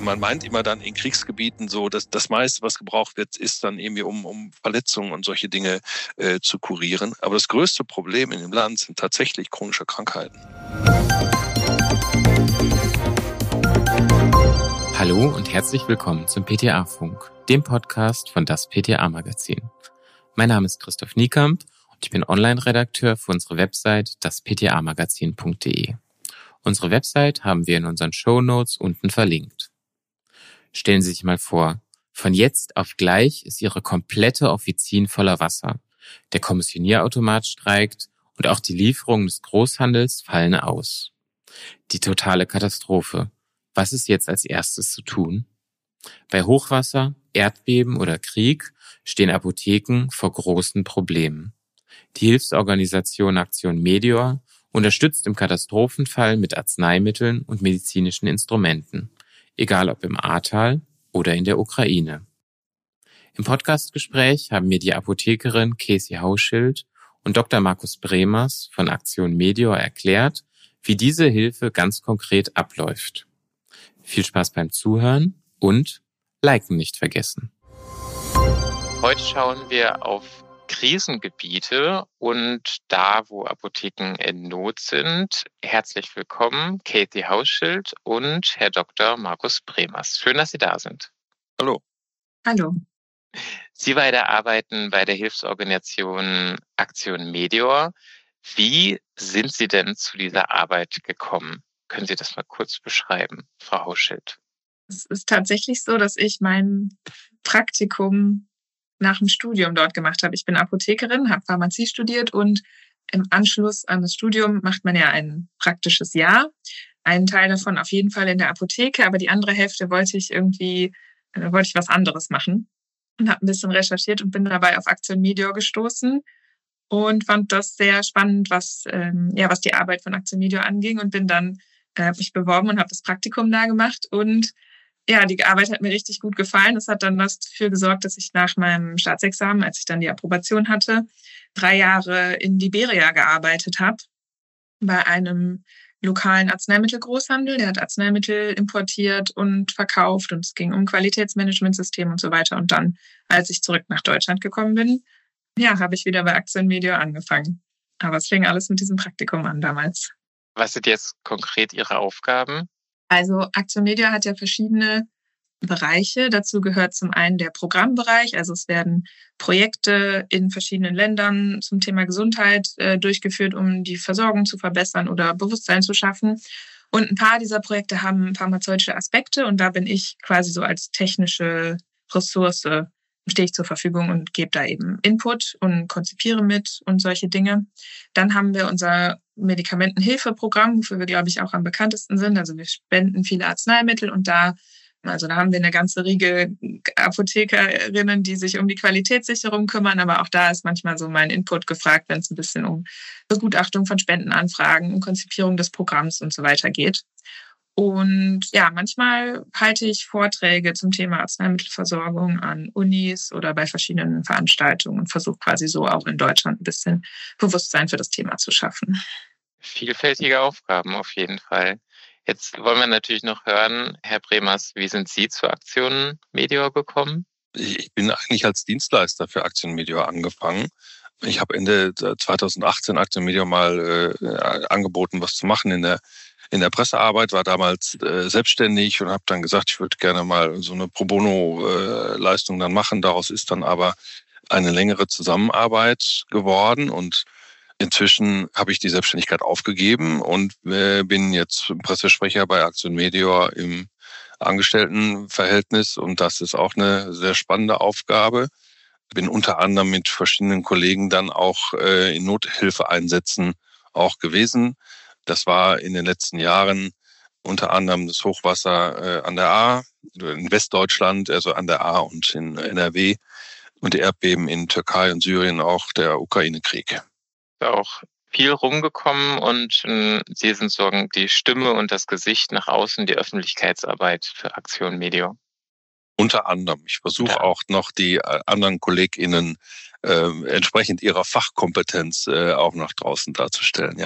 Man meint immer dann in Kriegsgebieten so, dass das meiste, was gebraucht wird, ist dann irgendwie, um Verletzungen und solche Dinge zu kurieren. Aber das größte Problem in dem Land sind tatsächlich chronische Krankheiten. Hallo und herzlich willkommen zum PTA-Funk, dem Podcast von das PTA-Magazin. Mein Name ist Christoph Niekamp und ich bin Online-Redakteur für unsere Website dasptamagazin.de. Unsere Website haben wir in unseren Shownotes unten verlinkt. Stellen Sie sich mal vor, von jetzt auf gleich ist Ihre komplette Offizin voller Wasser. Der Kommissionierautomat streikt und auch die Lieferungen des Großhandels fallen aus. Die totale Katastrophe. Was ist jetzt als erstes zu tun? Bei Hochwasser, Erdbeben oder Krieg stehen Apotheken vor großen Problemen. Die Hilfsorganisation Aktion Medior unterstützt im Katastrophenfall mit Arzneimitteln und medizinischen Instrumenten, egal ob im Ahrtal oder in der Ukraine. Im Podcastgespräch haben mir die Apothekerin Casey Hauschild und Dr. Markus Bremers von Aktion Medior erklärt, wie diese Hilfe ganz konkret abläuft. Viel Spaß beim Zuhören und Liken nicht vergessen. Heute schauen wir auf Krisengebiete und da, wo Apotheken in Not sind. Herzlich willkommen, Casey Hauschild und Herr Dr. Markus Bremers. Schön, dass Sie da sind. Hallo. Hallo. Sie beide arbeiten bei der Hilfsorganisation Aktion Medior. Wie sind Sie denn zu dieser Arbeit gekommen? Können Sie das mal kurz beschreiben, Frau Hauschild? Es ist tatsächlich so, dass ich mein Praktikum nach dem Studium dort gemacht habe. Ich bin Apothekerin, habe Pharmazie studiert und im Anschluss an das Studium macht man ja ein praktisches Jahr. Einen Teil davon auf jeden Fall in der Apotheke, aber die andere Hälfte wollte ich was anderes machen und habe ein bisschen recherchiert und bin dabei auf Aktion Medior gestoßen und fand das sehr spannend, was die Arbeit von Aktion Medior anging und bin dann mich beworben und habe das Praktikum da gemacht und ja, die Arbeit hat mir richtig gut gefallen. Das hat dann dafür gesorgt, dass ich nach meinem Staatsexamen, als ich dann die Approbation hatte, 3 Jahre in Liberia gearbeitet habe bei einem lokalen Arzneimittelgroßhandel. Der hat Arzneimittel importiert und verkauft und es ging um Qualitätsmanagementsystem und so weiter. Und dann, als ich zurück nach Deutschland gekommen bin, ja, habe ich wieder bei Aktion Medior angefangen. Aber es fing alles mit diesem Praktikum an damals. Was sind jetzt konkret Ihre Aufgaben? Also Aktion Medior hat ja verschiedene Bereiche. Dazu gehört zum einen der Programmbereich. Also es werden Projekte in verschiedenen Ländern zum Thema Gesundheit durchgeführt, um die Versorgung zu verbessern oder Bewusstsein zu schaffen. Und ein paar dieser Projekte haben pharmazeutische Aspekte und da bin ich quasi so als technische Ressource stehe ich zur Verfügung und gebe da eben Input und konzipiere mit und solche Dinge. Dann haben wir unser Medikamentenhilfeprogramm, wofür wir, glaube ich, auch am bekanntesten sind. Also wir spenden viele Arzneimittel und da haben wir eine ganze Riege Apothekerinnen, die sich um die Qualitätssicherung kümmern. Aber auch da ist manchmal so mein Input gefragt, wenn es ein bisschen um Begutachtung von Spendenanfragen, um Konzipierung des Programms und so weiter geht. Und ja, manchmal halte ich Vorträge zum Thema Arzneimittelversorgung an Unis oder bei verschiedenen Veranstaltungen und versuche quasi so auch in Deutschland ein bisschen Bewusstsein für das Thema zu schaffen. Vielfältige Aufgaben auf jeden Fall. Jetzt wollen wir natürlich noch hören, Herr Bremers, wie sind Sie zur Aktion Medior gekommen? Ich bin eigentlich als Dienstleister für Aktion Medior angefangen. Ich habe Ende 2018 Aktion Medior mal angeboten, was zu machen in der Pressearbeit, war damals selbstständig und habe dann gesagt, ich würde gerne mal so eine Pro Bono-Leistung dann machen. Daraus ist dann aber eine längere Zusammenarbeit geworden und inzwischen habe ich die Selbstständigkeit aufgegeben und bin jetzt Pressesprecher bei Aktion Medior im Angestelltenverhältnis und das ist auch eine sehr spannende Aufgabe. Bin unter anderem mit verschiedenen Kollegen dann auch in Nothilfeeinsätzen auch gewesen. Das war in den letzten Jahren unter anderem das Hochwasser an der Ahr, in Westdeutschland, also an der Ahr und in NRW und die Erdbeben in Türkei und Syrien, auch der Ukraine-Krieg. Auch viel rumgekommen und Sie sind sozusagen die Stimme und das Gesicht nach außen, die Öffentlichkeitsarbeit für Aktion Medior. Unter anderem. Ich versuche auch noch die anderen KollegInnen entsprechend ihrer Fachkompetenz auch nach draußen darzustellen, ja.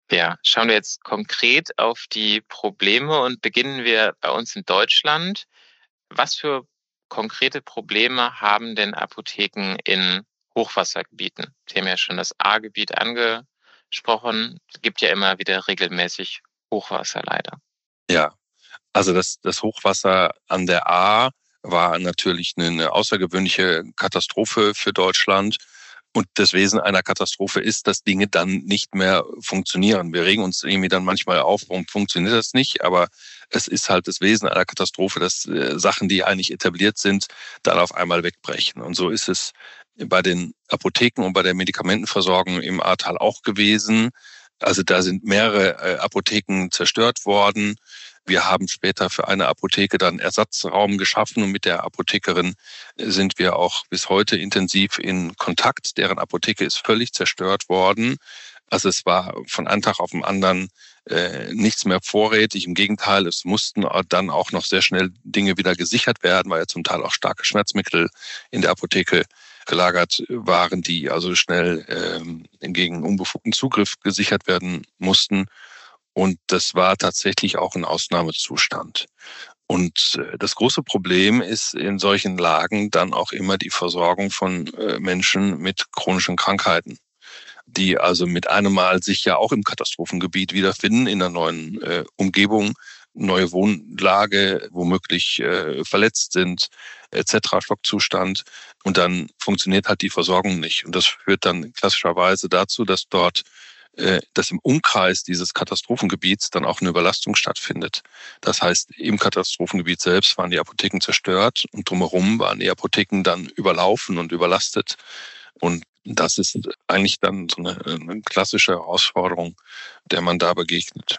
Ja, schauen wir jetzt konkret auf die Probleme und beginnen wir bei uns in Deutschland. Was für konkrete Probleme haben denn Apotheken in Hochwassergebieten? Sie haben ja schon das A-Gebiet angesprochen. Es gibt ja immer wieder regelmäßig Hochwasser leider. Ja, also das Hochwasser an der Ahr war natürlich eine außergewöhnliche Katastrophe für Deutschland. Und das Wesen einer Katastrophe ist, dass Dinge dann nicht mehr funktionieren. Wir regen uns irgendwie dann manchmal auf, warum funktioniert das nicht? Aber es ist halt das Wesen einer Katastrophe, dass Sachen, die eigentlich etabliert sind, dann auf einmal wegbrechen. Und so ist es bei den Apotheken und bei der Medikamentenversorgung im Ahrtal auch gewesen. Also da sind mehrere Apotheken zerstört worden. Wir haben später für eine Apotheke dann Ersatzraum geschaffen und mit der Apothekerin sind wir auch bis heute intensiv in Kontakt. Deren Apotheke ist völlig zerstört worden. Also es war von einem Tag auf den anderen nichts mehr vorrätig. Im Gegenteil, es mussten dann auch noch sehr schnell Dinge wieder gesichert werden, weil ja zum Teil auch starke Schmerzmittel in der Apotheke gelagert waren, die also schnell gegen unbefugten Zugriff gesichert werden mussten. Und das war tatsächlich auch ein Ausnahmezustand. Und das große Problem ist in solchen Lagen dann auch immer die Versorgung von Menschen mit chronischen Krankheiten, die also mit einem Mal sich ja auch im Katastrophengebiet wiederfinden, in einer neuen Umgebung, neue Wohnlage, womöglich verletzt sind, etc., Schockzustand. Und dann funktioniert halt die Versorgung nicht. Und das führt dann klassischerweise dazu, dass dass im Umkreis dieses Katastrophengebiets dann auch eine Überlastung stattfindet. Das heißt, im Katastrophengebiet selbst waren die Apotheken zerstört und drumherum waren die Apotheken dann überlaufen und überlastet. Und das ist eigentlich dann so eine klassische Herausforderung, der man da begegnet.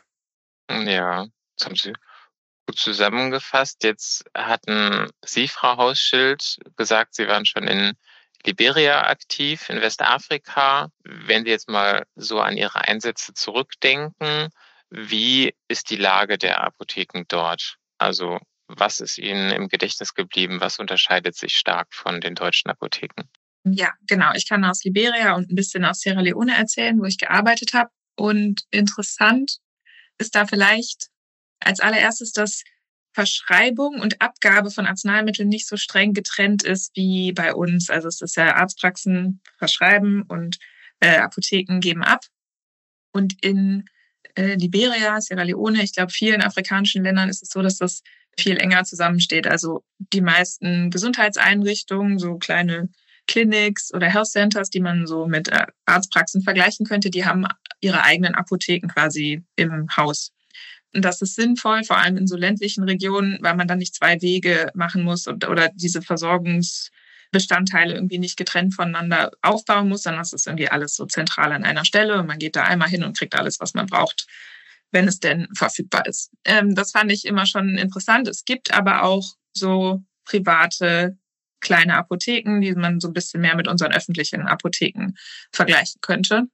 Ja, das haben Sie gut zusammengefasst. Jetzt hatten Sie, Frau Hausschild, gesagt, Sie waren schon in Liberia aktiv, in Westafrika. Wenn Sie jetzt mal so an Ihre Einsätze zurückdenken, wie ist die Lage der Apotheken dort? Also was ist Ihnen im Gedächtnis geblieben? Was unterscheidet sich stark von den deutschen Apotheken? Ja, genau. Ich kann aus Liberia und ein bisschen aus Sierra Leone erzählen, wo ich gearbeitet habe. Und interessant ist da vielleicht als allererstes, dass Verschreibung und Abgabe von Arzneimitteln nicht so streng getrennt ist wie bei uns. Also es ist ja Arztpraxen verschreiben und Apotheken geben ab. Und in Liberia, Sierra Leone, ich glaube, vielen afrikanischen Ländern ist es so, dass das viel enger zusammensteht. Also die meisten Gesundheitseinrichtungen, so kleine Clinics oder Health Centers, die man so mit Arztpraxen vergleichen könnte, die haben ihre eigenen Apotheken quasi im Haus. Und das ist sinnvoll, vor allem in so ländlichen Regionen, weil man dann nicht 2 Wege machen muss oder diese Versorgungsbestandteile irgendwie nicht getrennt voneinander aufbauen muss, sondern es ist irgendwie alles so zentral an einer Stelle und man geht da einmal hin und kriegt alles, was man braucht, wenn es denn verfügbar ist. Das fand ich immer schon interessant. Es gibt aber auch so private kleine Apotheken, die man so ein bisschen mehr mit unseren öffentlichen Apotheken vergleichen könnte.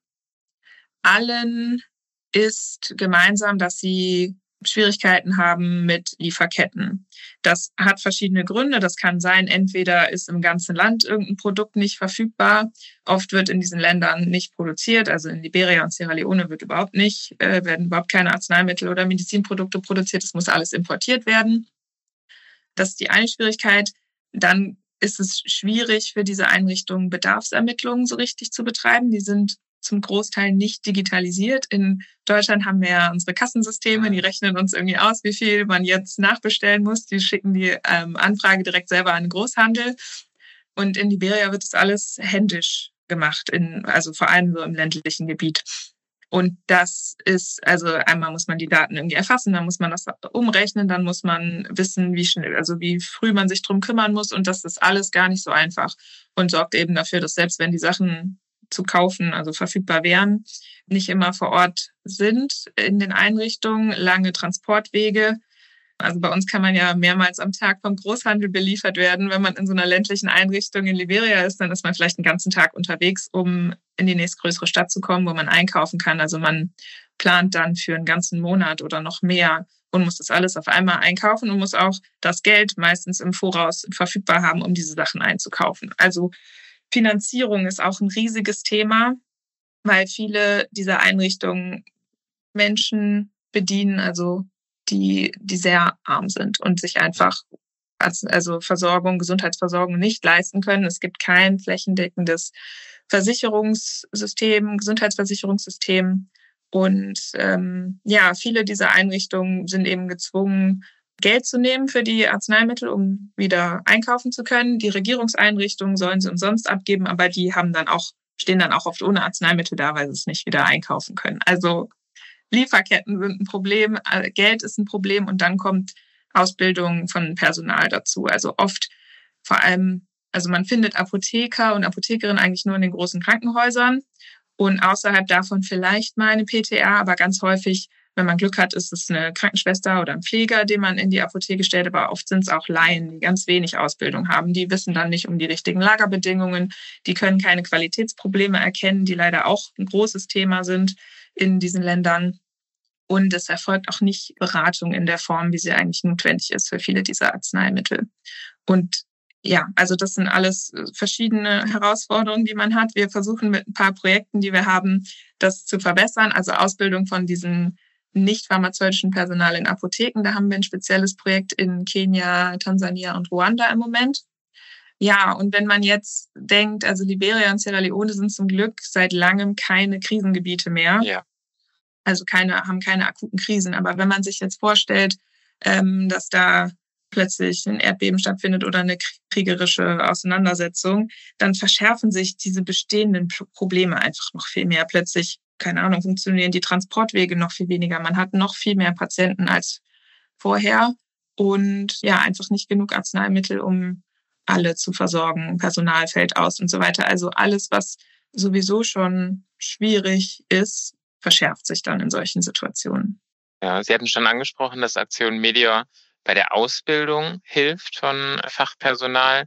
Allen ist gemeinsam, dass sie Schwierigkeiten haben mit Lieferketten. Das hat verschiedene Gründe. Das kann sein, entweder ist im ganzen Land irgendein Produkt nicht verfügbar. Oft wird in diesen Ländern nicht produziert. Also in Liberia und Sierra Leone werden überhaupt keine Arzneimittel oder Medizinprodukte produziert. Es muss alles importiert werden. Das ist die eine Schwierigkeit. Dann ist es schwierig für diese Einrichtungen, Bedarfsermittlungen so richtig zu betreiben. Die sind zum Großteil nicht digitalisiert. In Deutschland haben wir ja unsere Kassensysteme, die rechnen uns irgendwie aus, wie viel man jetzt nachbestellen muss. Die schicken die Anfrage direkt selber an den Großhandel. Und in Liberia wird das alles händisch gemacht, also vor allem so im ländlichen Gebiet. Und das ist, also einmal muss man die Daten irgendwie erfassen, dann muss man das umrechnen, dann muss man wissen, wie früh man sich drum kümmern muss. Und das ist alles gar nicht so einfach und sorgt eben dafür, dass selbst wenn die Sachen zu kaufen, also verfügbar wären, nicht immer vor Ort sind in den Einrichtungen, lange Transportwege. Also bei uns kann man ja mehrmals am Tag vom Großhandel beliefert werden. Wenn man in so einer ländlichen Einrichtung in Liberia ist, dann ist man vielleicht einen ganzen Tag unterwegs, um in die nächstgrößere Stadt zu kommen, wo man einkaufen kann. Also man plant dann für einen ganzen Monat oder noch mehr und muss das alles auf einmal einkaufen und muss auch das Geld meistens im Voraus verfügbar haben, um diese Sachen einzukaufen. Also Finanzierung ist auch ein riesiges Thema, weil viele dieser Einrichtungen Menschen bedienen, also die sehr arm sind und sich einfach Gesundheitsversorgung nicht leisten können. Es gibt kein flächendeckendes Gesundheitsversicherungssystem. Und viele dieser Einrichtungen sind eben gezwungen, Geld zu nehmen für die Arzneimittel, um wieder einkaufen zu können. Die Regierungseinrichtungen sollen sie umsonst abgeben, aber die stehen dann auch oft ohne Arzneimittel da, weil sie es nicht wieder einkaufen können. Also Lieferketten sind ein Problem, Geld ist ein Problem und dann kommt Ausbildung von Personal dazu. Also oft vor allem, also man findet Apotheker und Apothekerinnen eigentlich nur in den großen Krankenhäusern und außerhalb davon vielleicht mal eine PTA, aber ganz häufig, wenn man Glück hat, ist es eine Krankenschwester oder ein Pfleger, den man in die Apotheke stellt, aber oft sind es auch Laien, die ganz wenig Ausbildung haben. Die wissen dann nicht um die richtigen Lagerbedingungen, die können keine Qualitätsprobleme erkennen, die leider auch ein großes Thema sind in diesen Ländern. Und es erfolgt auch nicht Beratung in der Form, wie sie eigentlich notwendig ist für viele dieser Arzneimittel. Und ja, also das sind alles verschiedene Herausforderungen, die man hat. Wir versuchen mit ein paar Projekten, die wir haben, das zu verbessern. Also Ausbildung von diesem nicht pharmazeutischen Personal in Apotheken. Da haben wir ein spezielles Projekt in Kenia, Tansania und Ruanda im Moment. Ja, und wenn man jetzt denkt, also Liberia und Sierra Leone sind zum Glück seit langem keine Krisengebiete mehr. Ja. Also haben keine akuten Krisen. Aber wenn man sich jetzt vorstellt, dass da plötzlich ein Erdbeben stattfindet oder eine kriegerische Auseinandersetzung, dann verschärfen sich diese bestehenden Probleme einfach noch viel mehr. Plötzlich, keine Ahnung, funktionieren die Transportwege noch viel weniger. Man hat noch viel mehr Patienten als vorher und ja, einfach nicht genug Arzneimittel, um alle zu versorgen. Personal fällt aus und so weiter. Also alles, was sowieso schon schwierig ist, verschärft sich dann in solchen Situationen. Ja, Sie hatten schon angesprochen, dass Aktion Meteor bei der Ausbildung hilft von Fachpersonal.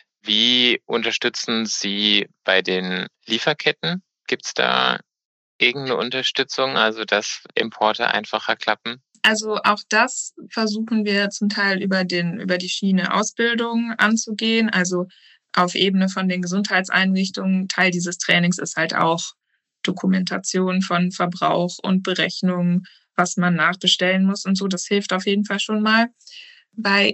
Wie unterstützen Sie bei den Lieferketten? Gibt es da irgendeine Unterstützung, also dass Importe einfacher klappen? Also auch das versuchen wir zum Teil über die Schiene Ausbildung anzugehen. Also auf Ebene von den Gesundheitseinrichtungen. Teil dieses Trainings ist halt auch Dokumentation von Verbrauch und Berechnung, was man nachbestellen muss und so. Das hilft auf jeden Fall schon mal. Bei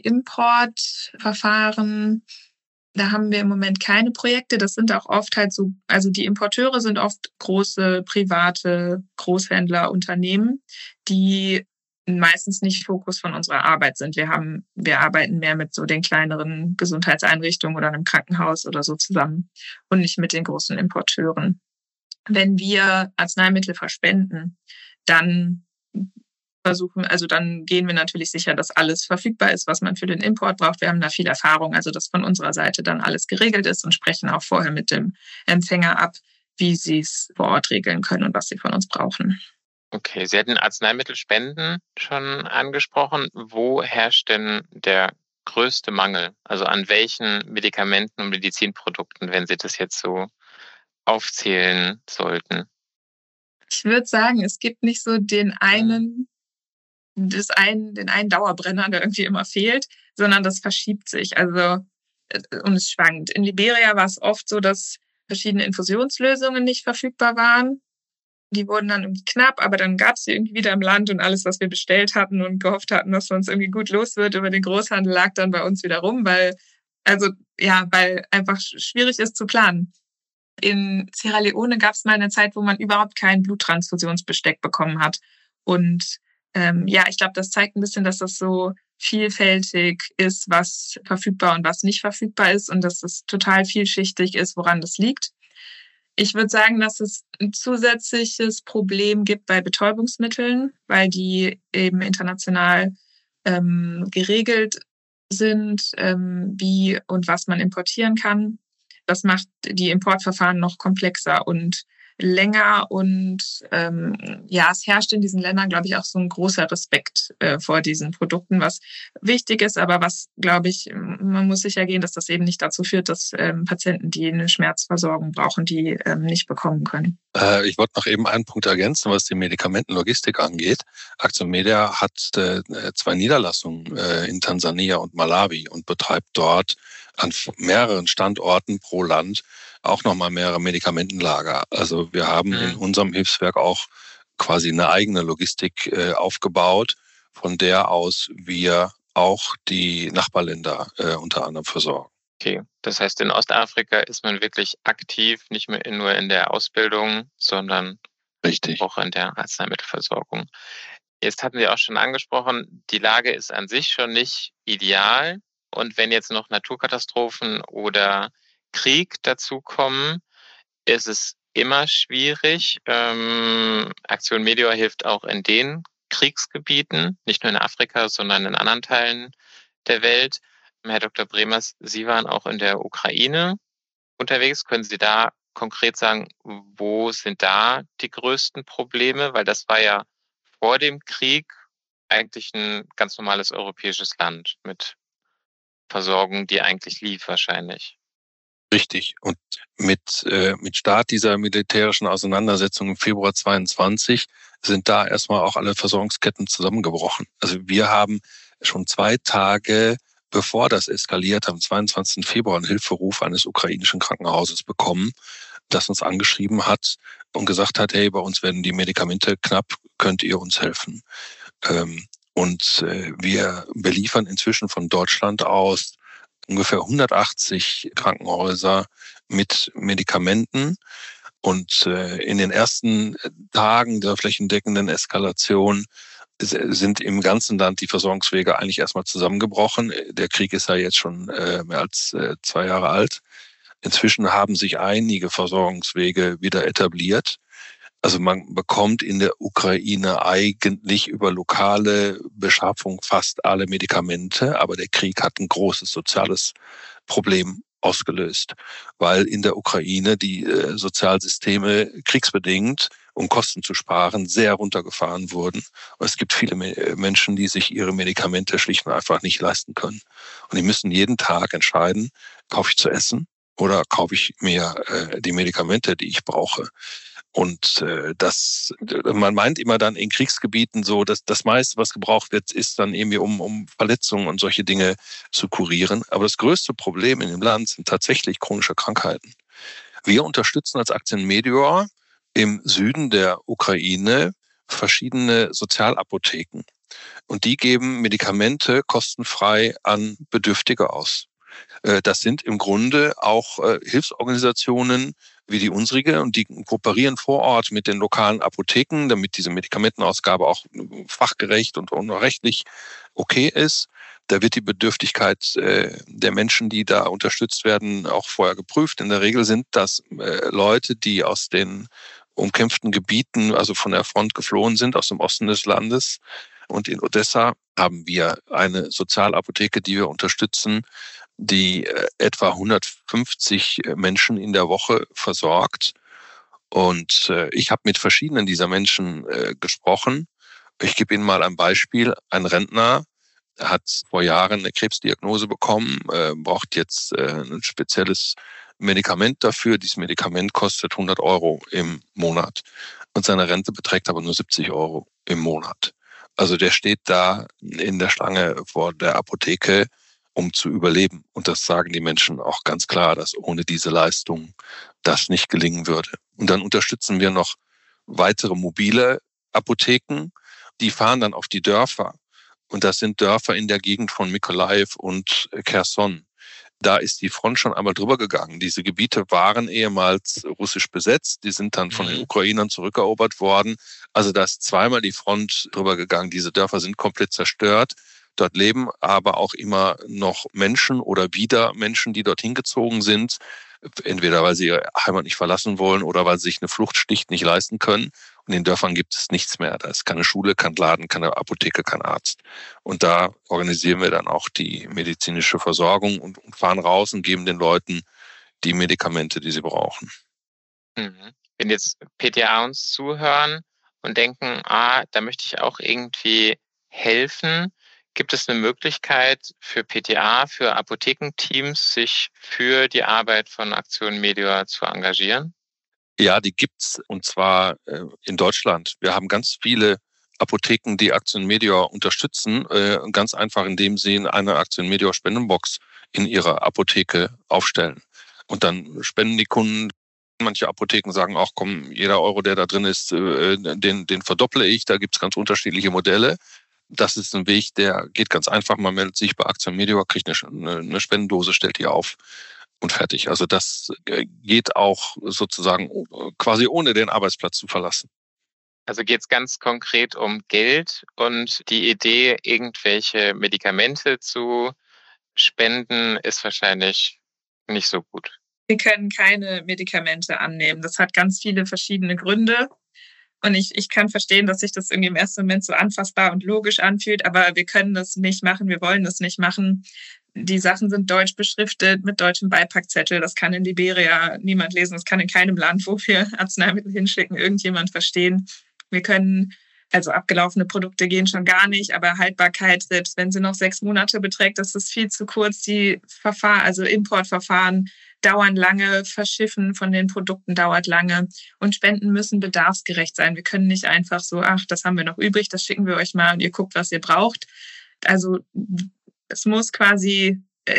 Importverfahren, da haben wir im Moment keine Projekte. Das sind auch oft halt so, also die Importeure sind oft große private Großhändler, Unternehmen, die meistens nicht Fokus von unserer Arbeit sind. Wir arbeiten mehr mit so den kleineren Gesundheitseinrichtungen oder einem Krankenhaus oder so zusammen und nicht mit den großen Importeuren. Wenn wir Arzneimittel verspenden, dann gehen wir natürlich sicher, dass alles verfügbar ist, was man für den Import braucht. Wir haben da viel Erfahrung, also dass von unserer Seite dann alles geregelt ist und sprechen auch vorher mit dem Empfänger ab, wie sie es vor Ort regeln können und was sie von uns brauchen. Okay, Sie hatten Arzneimittelspenden schon angesprochen. Wo herrscht denn der größte Mangel? Also an welchen Medikamenten und Medizinprodukten, wenn Sie das jetzt so aufzählen sollten? Ich würde sagen, es gibt nicht so den einen Dauerbrenner, der irgendwie immer fehlt, sondern das verschiebt sich. Also, und es schwankt. In Liberia war es oft so, dass verschiedene Infusionslösungen nicht verfügbar waren. Die wurden dann irgendwie knapp, aber dann gab es sie irgendwie wieder im Land und alles, was wir bestellt hatten und gehofft hatten, dass uns irgendwie gut los wird über den Großhandel, lag dann bei uns wieder rum, weil einfach schwierig ist zu planen. In Sierra Leone gab es mal eine Zeit, wo man überhaupt kein Bluttransfusionsbesteck bekommen hat. Und ich glaube, das zeigt ein bisschen, dass das so vielfältig ist, was verfügbar und was nicht verfügbar ist und dass es total vielschichtig ist, woran das liegt. Ich würde sagen, dass es ein zusätzliches Problem gibt bei Betäubungsmitteln, weil die eben international geregelt sind, wie und was man importieren kann. Das macht die Importverfahren noch komplexer und länger und es herrscht in diesen Ländern, glaube ich, auch so ein großer Respekt vor diesen Produkten, was wichtig ist, aber was, glaube ich, man muss sicher gehen, dass das eben nicht dazu führt, dass Patienten, die eine Schmerzversorgung brauchen, die nicht bekommen können. Ich wollte noch eben einen Punkt ergänzen, was die Medikamentenlogistik angeht. Aktion Media hat 2 Niederlassungen in Tansania und Malawi und betreibt dort an mehreren Standorten pro Land auch nochmal mehrere Medikamentenlager. Also wir haben in unserem Hilfswerk auch quasi eine eigene Logistik aufgebaut, von der aus wir auch die Nachbarländer unter anderem versorgen. Okay, das heißt, in Ostafrika ist man wirklich aktiv, nicht mehr nur in der Ausbildung, sondern Richtig. auch in der Arzneimittelversorgung. Jetzt hatten wir auch schon angesprochen, die Lage ist an sich schon nicht ideal. Und wenn jetzt noch Naturkatastrophen oder Krieg dazukommen, ist es immer schwierig. Aktion Meteor hilft auch in den Kriegsgebieten, nicht nur in Afrika, sondern in anderen Teilen der Welt. Herr Dr. Bremers, Sie waren auch in der Ukraine unterwegs. Können Sie da konkret sagen, wo sind da die größten Probleme? Weil das war ja vor dem Krieg eigentlich ein ganz normales europäisches Land mit Versorgung, die eigentlich lief wahrscheinlich. Richtig. Und mit Start dieser militärischen Auseinandersetzung im Februar 22 sind da erstmal auch alle Versorgungsketten zusammengebrochen. Also wir haben schon 2 Tage bevor das eskaliert, am 22. Februar einen Hilferuf eines ukrainischen Krankenhauses bekommen, das uns angeschrieben hat und gesagt hat, hey, bei uns werden die Medikamente knapp, könnt ihr uns helfen? Und wir beliefern inzwischen von Deutschland aus ungefähr 180 Krankenhäuser mit Medikamenten. Und in den ersten Tagen der flächendeckenden Eskalation sind im ganzen Land die Versorgungswege eigentlich erstmal zusammengebrochen. Der Krieg ist ja jetzt schon mehr als 2 Jahre alt. Inzwischen haben sich einige Versorgungswege wieder etabliert. Also man bekommt in der Ukraine eigentlich über lokale Beschaffung fast alle Medikamente, aber der Krieg hat ein großes soziales Problem ausgelöst, weil in der Ukraine die Sozialsysteme kriegsbedingt, um Kosten zu sparen, sehr runtergefahren wurden. Und es gibt viele Menschen, die sich ihre Medikamente schlicht und einfach nicht leisten können. Und die müssen jeden Tag entscheiden, kaufe ich zu essen oder kaufe ich mir die Medikamente, die ich brauche. Und man meint immer dann in Kriegsgebieten so, dass das meiste, was gebraucht wird, ist dann irgendwie, um Verletzungen und solche Dinge zu kurieren. Aber das größte Problem in dem Land sind tatsächlich chronische Krankheiten. Wir unterstützen als Aktion Meteor im Süden der Ukraine verschiedene Sozialapotheken. Und die geben Medikamente kostenfrei an Bedürftige aus. Das sind im Grunde auch Hilfsorganisationen wie die unsrige und die kooperieren vor Ort mit den lokalen Apotheken, damit diese Medikamentenausgabe auch fachgerecht und rechtlich okay ist. Da wird die Bedürftigkeit der Menschen, die da unterstützt werden, auch vorher geprüft. In der Regel sind das Leute, die aus den umkämpften Gebieten, also von der Front geflohen sind, aus dem Osten des Landes. Und in Odessa haben wir eine Sozialapotheke, die wir unterstützen, die etwa 150 Menschen in der Woche versorgt. Und ich habe mit verschiedenen dieser Menschen gesprochen. Ich gebe Ihnen mal ein Beispiel. Ein Rentner hat vor Jahren eine Krebsdiagnose bekommen, braucht jetzt ein spezielles Medikament dafür. Dieses Medikament kostet 100 € im Monat. Und seine Rente beträgt aber nur 70 € im Monat. Also der steht da in der Schlange vor der Apotheke, um zu überleben. Und das sagen die Menschen auch ganz klar, dass ohne diese Leistung das nicht gelingen würde. Und dann unterstützen wir noch weitere mobile Apotheken, die fahren dann auf die Dörfer. Und das sind Dörfer in der Gegend von Mykolaiv und Cherson. Da ist die Front schon einmal drüber gegangen. Diese Gebiete waren ehemals russisch besetzt. Die sind dann von den Ukrainern zurückerobert worden. Also da ist zweimal die Front drüber gegangen. Diese Dörfer sind komplett zerstört. Dort leben aber auch immer noch Menschen oder wieder Menschen, die dorthin gezogen sind. Entweder weil sie ihre Heimat nicht verlassen wollen oder weil sie sich eine Flucht schlicht nicht leisten können. Und in den Dörfern gibt es nichts mehr. Da ist keine Schule, kein Laden, keine Apotheke, kein Arzt. Und da organisieren wir dann auch die medizinische Versorgung und fahren raus und geben den Leuten die Medikamente, die sie brauchen. Wenn jetzt PTA uns zuhören und denken, da möchte ich auch irgendwie helfen, gibt es eine Möglichkeit für PTA, für Apothekenteams, sich für die Arbeit von Aktion Meteor zu engagieren? Ja, die gibt's, und zwar in Deutschland. Wir haben ganz viele Apotheken, die Aktion Meteor unterstützen, ganz einfach, indem sie eine Aktion Meteor Spendenbox in ihrer Apotheke aufstellen. Und dann spenden die Kunden Manche Apotheken sagen auch, komm, jeder Euro, der da drin ist, den verdopple ich. Da gibt es ganz unterschiedliche Modelle. Das ist ein Weg, der geht ganz einfach. Man meldet sich bei Aktien Media, kriegt eine Spendendose, stellt die auf und fertig. Also das geht auch sozusagen quasi ohne den Arbeitsplatz zu verlassen. Also geht es ganz konkret um Geld und die Idee, irgendwelche Medikamente zu spenden, ist wahrscheinlich nicht so gut. Wir können keine Medikamente annehmen. Das hat ganz viele verschiedene Gründe. Und ich kann verstehen, dass sich das irgendwie im ersten Moment so anfassbar und logisch anfühlt, aber wir können das nicht machen, wir wollen das nicht machen. Die Sachen sind deutsch beschriftet mit deutschem Beipackzettel. Das kann in Liberia niemand lesen, das kann in keinem Land, wo wir Arzneimittel hinschicken, irgendjemand verstehen. Wir können, also abgelaufene Produkte gehen schon gar nicht, aber Haltbarkeit, selbst wenn sie noch 6 Monate beträgt, das ist viel zu kurz. Die Verfahren, also Importverfahren dauern lange, Verschiffen von den Produkten dauert lange und Spenden müssen bedarfsgerecht sein. Wir können nicht einfach so, ach, das haben wir noch übrig, das schicken wir euch mal und ihr guckt, was ihr braucht. Also es muss quasi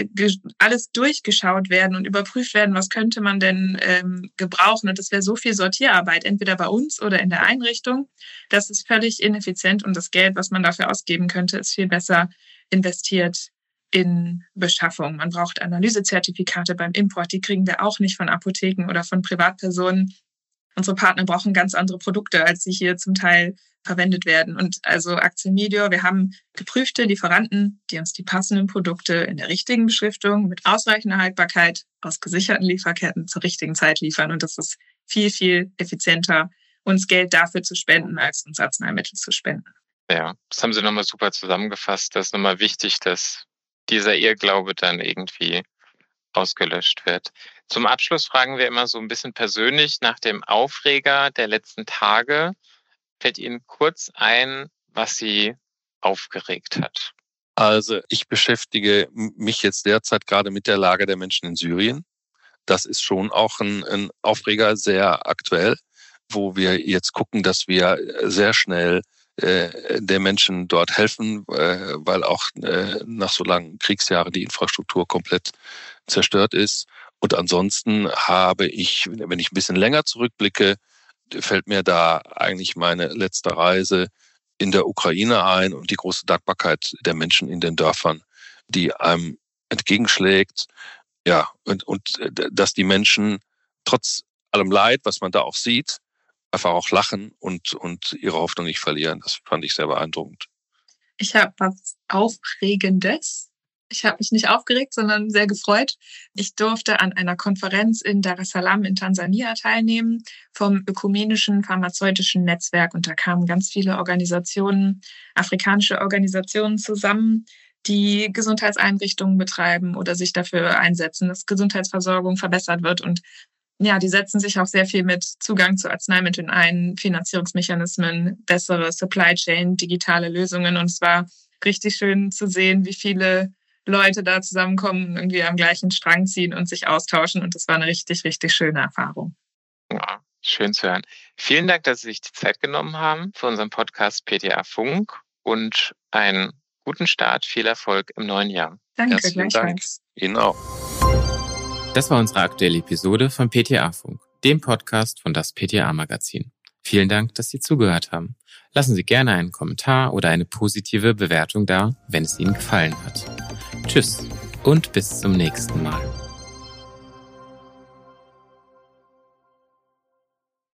alles durchgeschaut werden und überprüft werden, was könnte man denn gebrauchen. Und das wäre so viel Sortierarbeit, entweder bei uns oder in der Einrichtung. Das ist völlig ineffizient und das Geld, was man dafür ausgeben könnte, ist viel besser investiert in Beschaffung. Man braucht Analysezertifikate beim Import, die kriegen wir auch nicht von Apotheken oder von Privatpersonen. Unsere Partner brauchen ganz andere Produkte, als sie hier zum Teil verwendet werden. Und also Aktien Media, wir haben geprüfte Lieferanten, die uns die passenden Produkte in der richtigen Beschriftung mit ausreichender Haltbarkeit aus gesicherten Lieferketten zur richtigen Zeit liefern. Und das ist viel, viel effizienter, uns Geld dafür zu spenden, als uns Arzneimittel zu spenden. Ja, das haben Sie nochmal super zusammengefasst. Das ist nochmal wichtig, dass dieser Irrglaube dann irgendwie ausgelöscht wird. Zum Abschluss fragen wir immer so ein bisschen persönlich nach dem Aufreger der letzten Tage. Fällt Ihnen kurz ein, was Sie aufgeregt hat? Also ich beschäftige mich jetzt derzeit gerade mit der Lage der Menschen in Syrien. Das ist schon auch ein Aufreger, sehr aktuell, wo wir jetzt gucken, dass wir sehr schnell den Menschen dort helfen, weil auch nach so langen Kriegsjahren die Infrastruktur komplett zerstört ist. Und ansonsten habe ich, wenn ich ein bisschen länger zurückblicke, fällt mir da eigentlich meine letzte Reise in der Ukraine ein und die große Dankbarkeit der Menschen in den Dörfern, die einem entgegenschlägt. Ja, und dass die Menschen trotz allem Leid, was man da auch sieht, einfach auch lachen und ihre Hoffnung nicht verlieren. Das fand ich sehr beeindruckend. Ich habe was Aufregendes. Ich habe mich nicht aufgeregt, sondern sehr gefreut. Ich durfte an einer Konferenz in Dar es Salaam in Tansania teilnehmen vom ökumenischen pharmazeutischen Netzwerk. Und da kamen ganz viele Organisationen, afrikanische Organisationen zusammen, die Gesundheitseinrichtungen betreiben oder sich dafür einsetzen, dass Gesundheitsversorgung verbessert wird. Und ja, die setzen sich auch sehr viel mit Zugang zu Arzneimitteln ein, Finanzierungsmechanismen, bessere Supply Chain, digitale Lösungen. Und es war richtig schön zu sehen, wie viele Leute da zusammenkommen, irgendwie am gleichen Strang ziehen und sich austauschen. Und das war eine richtig, richtig schöne Erfahrung. Ja, schön zu hören. Vielen Dank, dass Sie sich die Zeit genommen haben für unseren Podcast PTA Funk und einen guten Start, viel Erfolg im neuen Jahr. Danke, Herzlichen Dank. Ihnen auch. Das war unsere aktuelle Episode von PTA Funk, dem Podcast von das PTA Magazin. Vielen Dank, dass Sie zugehört haben. Lassen Sie gerne einen Kommentar oder eine positive Bewertung da, wenn es Ihnen gefallen hat. Tschüss und bis zum nächsten Mal.